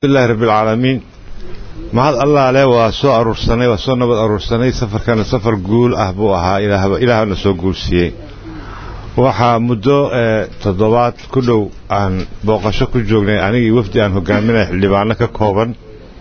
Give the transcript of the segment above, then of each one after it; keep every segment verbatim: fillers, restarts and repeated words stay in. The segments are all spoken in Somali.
لله رب العالمين مع الله عليه وسوء أرسلني وسوء نبض أرسلني سفر كان سفر جول أهبوها إلى إلى نسوق جول سي وح مدة تضبط كله عن بقشة كل جوجنا أنا وفد عن هجامنا اللي بعنا ككوبن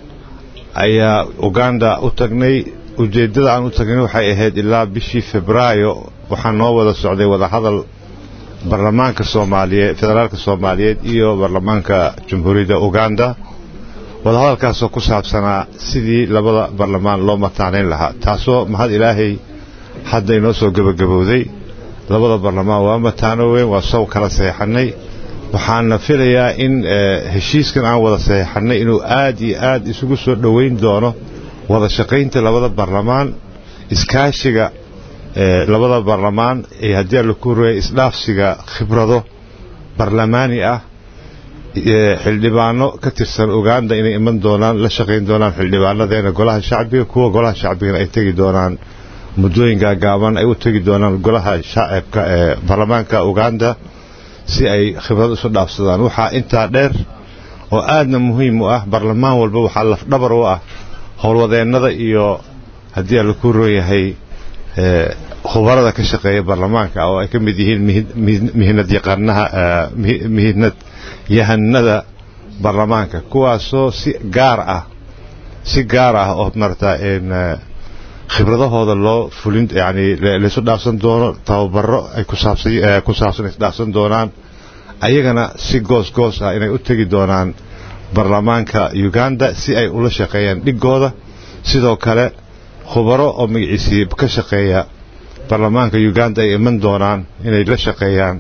أي أوغندا أتقني وجدد عن أتقني وحيهد إلا بشي فبراير وحنوّد السعودية وذا هذا برلمان كالصومالية فدرال كالصومالية إيو برلمان كجمهورية أوغندا وهذا كاسو كسب سنة سيدي لبض برلمان لو متعنين لها تاسو مهد إلهي حد ينوسو قبل قبودي لبض برلمان ومتعنوين وصو كلا سيحني وحان فيليا إن هشيس كان عن وضا سيحني إنو آدي آد إسوكو سو دوين دونه وضا شقين تلبض برلمان إسكاشيغا لبض برلمان يهدير لكوري إسلافسيغا خبرده برلماني أه xildhibaano ka tirsan Uganda inay iman doonaan la shaqeyn doonaan xildhibaanadeena golaha shacbiga kuwa golaha shacbiga ay tagi doonaan mudooyinka gaaban ay u tagi doonaan golaha shacabka ee baarlamaanka Uganda si ay khibrad u soo dhaafsadaan waxa inta dheer oo aadna muhiim u ah baarlamaan walba waxa laf dhabar u ah howlwadeenada iyo hadii la ku rooyahay ee khubarada ka shaqeeya baarlamaanka oo ay ka mid yihiin mihnad yaqaanaha mihnad yahanada baarlamaanka kuwaasoo si gaar ah si gaar ah oo marta in khibradahooda loo fulin yaani la soo dhaafsan doono tababaro ay ku saabsan ku saabsan isdhaafsan doonaan ayagana si goos goos ah inay u tagi doonaan baarlamaanka Uganda si ay ula shaqeeyaan dhigooda sidoo kale khubaro oo magaciisi ka shaqeeya baarlamaanka Uganda ay iman doonaan inay la shaqeeyaan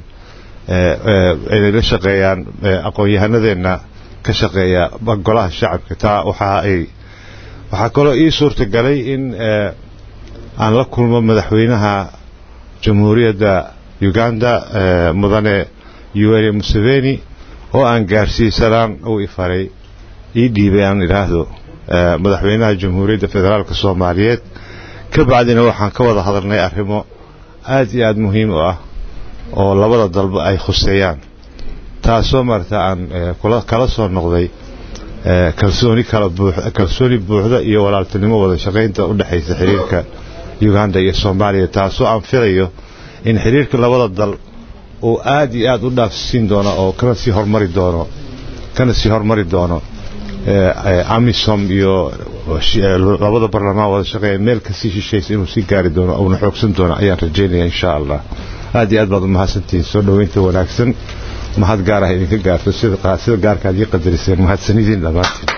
ee la shaqeeyaan aqoon-yahanadeenna ka shaqeeya golaha shacabka taa waxa ay waxa kaloo ii suurta galay in aan la kulmo madaxweynaha jamhuuriyadda Uganda mudane Yoweri Museveni oo aan gaarsiisanaan oo ifaray ii dhiibay aan iraahdo madaxweynaha jamhuuriyadda federaalka Soomaaliyeed ka bacdina waxaan ka wada hadalnay arrimo aad iyo aad muhiim u ah oo labada dalba ay khuseeyaan taasoo marta aan kala soo noqday kalsooni kala buuxda kalsooni buuxda iyo walaaltinimo wada shaqeynta u dhaxaysa xiriirka Uganda iyo Soomaaliya taasoo aan filayo in xiriirka labada dal oo aad iyo aad u dhaafsiin doono oo kana sii hormari doono kana sii hormari doono ee AMISOM iyo labada baarlamaan wada shaqeeya meel ka sii shisheeyay inuu si gaari doono oo xoogsan doono ayaan rajaynayaa insha Allah aad iyo aad baad mahadsantiin soo dhaweynta wanaagsan mahad gaar ah idinka gaarto sida qaasida gaarka aad qadariseen mahadsanidin dhamaan